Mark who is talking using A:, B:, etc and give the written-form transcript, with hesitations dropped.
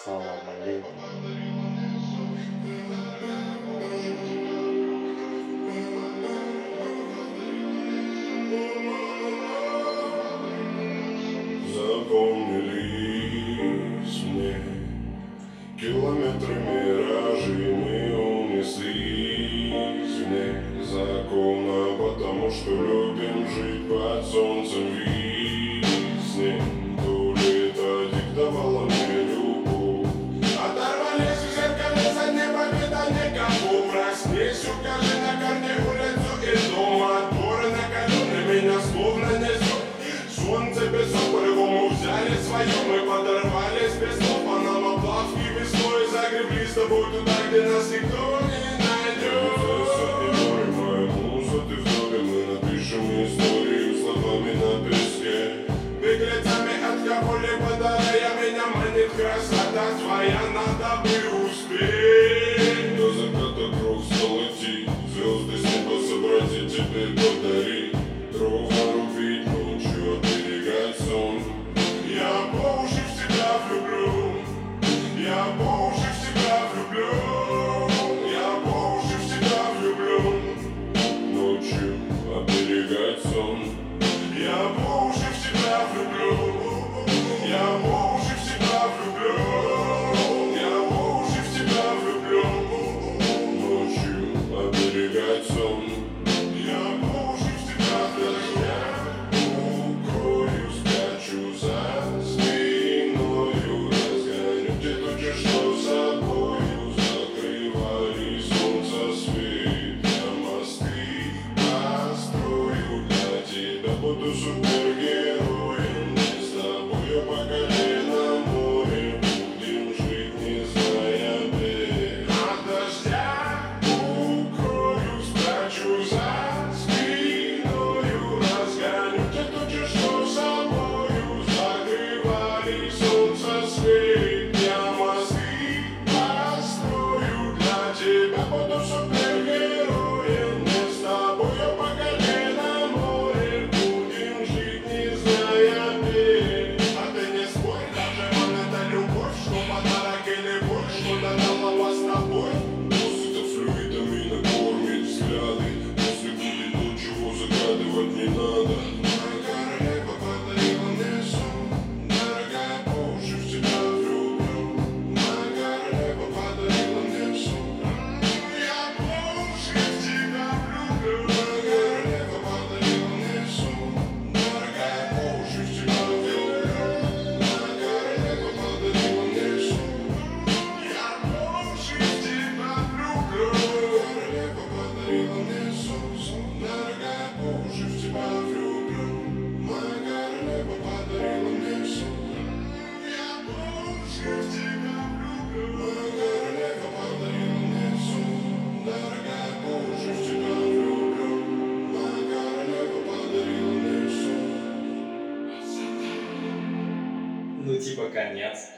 A: Салам алейкум.
B: Запомнились мне километры миражей, мы унеслись вне закона, потому что любим жить под солнцем весны. То лето диктовало мне любовь. Оторвались в зеркале задней победа никому. Проснись, укажи на карте улицу и дом. Отборы накалены меня словно несет. Солнце песок по-любому взяли свое. Мы подорвались без слов, а нам оплавки весной загребли с тобой туда, где нас никто не найдет. Моя муза, ты в доме, мы напишем историю словами на песке. Беглецами от кого-либо дарая меня манит красота твоя, надо бы успеть. До заката круг стал идти, звезды с неба собрать и тебе подарить. Дров нарубить, ночью оберегать сон. Я по уши в тебя влюблю, я по уши в тебя влюблю, я по уши в тебя влюблю. Ночью оберегать сон. Я по уши в тебя влюблю, я по уши в тебя влюблю, я по уши в тебя влюблю. Ночью оберегать сон. Я по уши в тебя влюблю. Укрою, спрячу за спиною, разгоню те тучи, что собою закрывали солнце свет. Я мосты построю для тебя, буду супергероем. Мы с тобою по колено море будем жить, не зная бед. От дождя укрою, спрячу за спиною, разгоню те тучи, что собою закрывали солнце свет. Я мосты построю для тебя, буду супергероем. Мы с тобою по колено море будем жить, не зная бед. А ты не спорь, даже монета любовь, что подарок или боль, что додала с тобой. Музыка флюидами накормит взгляды. Если будет то, чего загадывать не надо. Моя королева подарила мне сон. Дорогая, по уши в тебя влюблю. Моя королева подарила мне сон. Я по уши в тебя влюблю. Моя королева подарила мне сон. Дорогая, по уши в тебя влюблю. Моя королева подарила мне сон. Я по уши в тебя влюблю. Королева подарила мне сон. Дорогая, по уши в тебя влюблю. Моя королева подарила мне сон. Я по уши в тебя влюблю. Моя королева подарила мне сон. Дорогая, по уши в тебя влюблю. Моя королева подарила мне сон.
A: Ну типа конец.